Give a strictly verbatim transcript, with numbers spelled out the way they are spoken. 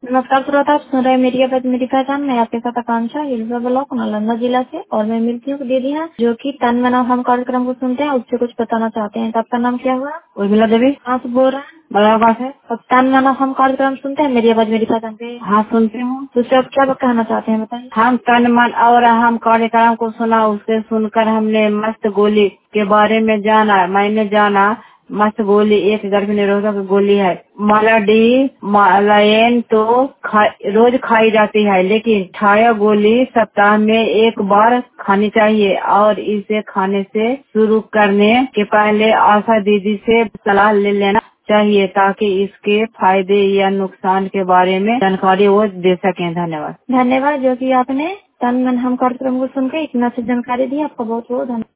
नमस्कार श्रोता, आप सुन रहे हैं मेरी आवाज मेरी पहचान। मैं आपके साथ आकांक्षा हिलसा ब्लॉक नालंदा जिला से और मैं मिलती हूँ दीदी हैं जो कि तन मन हम कार्यक्रम को सुनते हैं, उससे कुछ बताना चाहते हैं। तो आपका नाम क्या हुआ? उर्मिला देवी। कहाँ से बोल रहे हैं? बराबर है। और तन मन हम कार्यक्रम सुनते हैं मेरी आवाज मेरी पहचान पे। हाँ, सुनती हूँ। तो उससे आप क्या कहना चाहते हैं बताइए। हम तन मन और हम कार्यक्रम को सुना, उससे सुनकर हमने मस्त गोली के बारे में जाना। मैंने जाना मस्त गोली एक गर्भ निरोधक गोली है। मालाडी मालायन तो खा, रोज खाई जाती है, लेकिन छाया गोली सप्ताह में एक बार खानी चाहिए और इसे खाने से शुरू करने के पहले आशा दीदी से सलाह ले लेना चाहिए ताकि इसके फायदे या नुकसान के बारे में जानकारी वो दे सकें। धन्यवाद। धन्यवाद जो कि आपने तन मन हम कार्यक्रम को सुनकर इतना अच्छी जानकारी दी। आपका बहुत बहुत धन्यवाद।